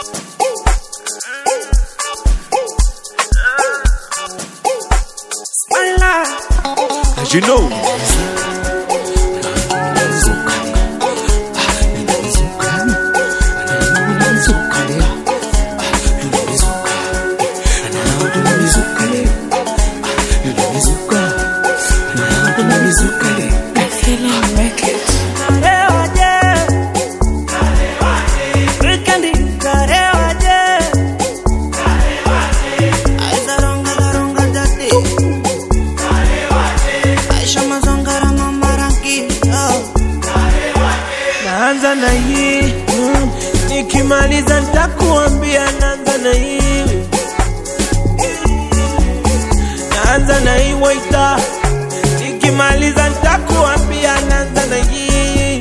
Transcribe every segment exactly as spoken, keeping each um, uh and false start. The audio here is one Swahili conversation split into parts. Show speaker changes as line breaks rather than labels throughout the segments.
As you know,
naanza na hii, mm, nikimaliza nitakuambia naanza na hii. Naanza na hii waita, nikimaliza nitakuambia naanza na hii.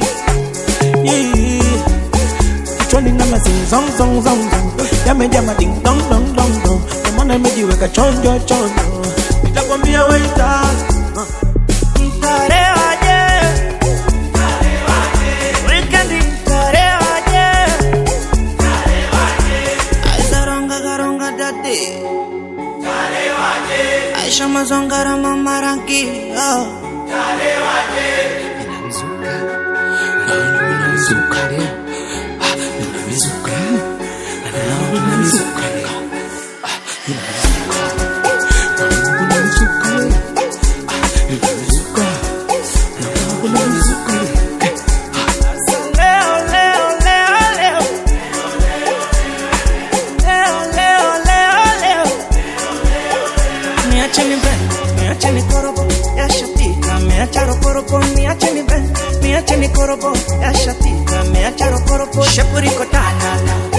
Kichwani ngama zing zong zong zong zong, yamejama ding dong dong dong dong, maana nimejiweka chonjo chonjo. Nitakwambia waita, Aisha mazongara mama rangi oh. Chale waje inamizuka inamizuka leo ah inamizuka ana inamizuka leo ah inamizuka inamizuka ah inamizuka inamizuka leo leo leo leo leo leo leo Miache ni ben, miache ni korobo, ya shatika, miache ro korobo, miache ni ben, miache ni korobo, ya shatika, miache ro korobo, shepuri kotala.